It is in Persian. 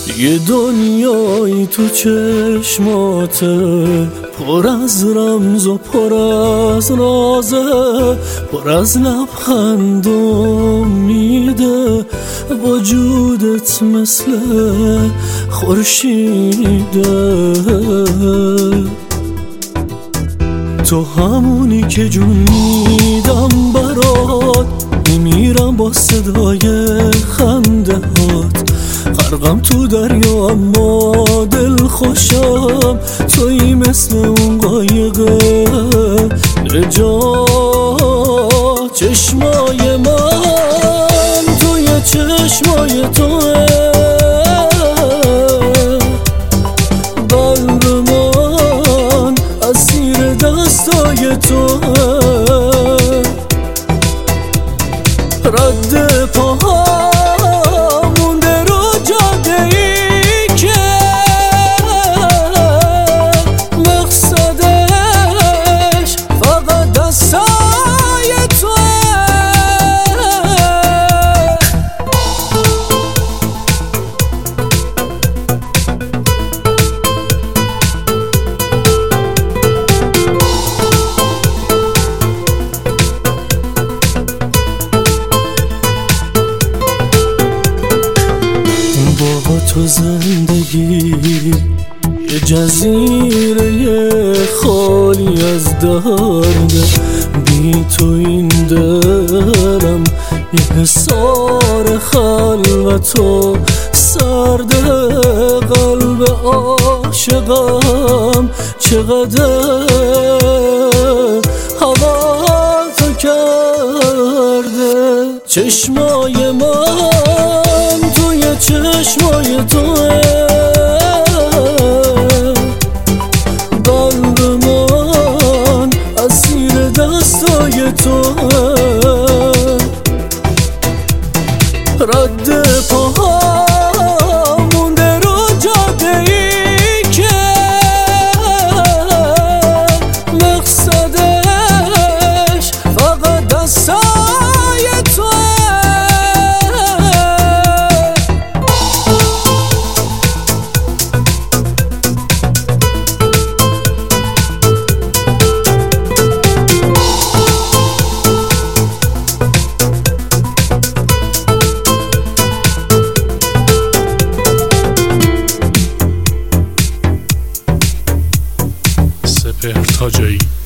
یه دنیایی تو چشماته، پر از رمز و پر از رازه، پر از لبخند و امیده، وجودت مثل خورشیده. تو همونی که جون میدم برات، میمیرم با صدای خنده هات، غرقم تو دریا اما دل خوشم، تویی مثل اون قایق نجات. چشمای من توی چشمای توه، قلب من اسیر دستای توه، رد پاها تو زندگی یه جزیره خالی از درده، بی تو این دلم یه حصار خلوت و سرده. قلب عاشقم چقدر هوا تو کرده. چشمای من توی چشمای توه، قلب من اسیر دستای توه، رد پاها مونده رو جاده ای که مقصدش فقط دستای توه. سپهر تاجایی.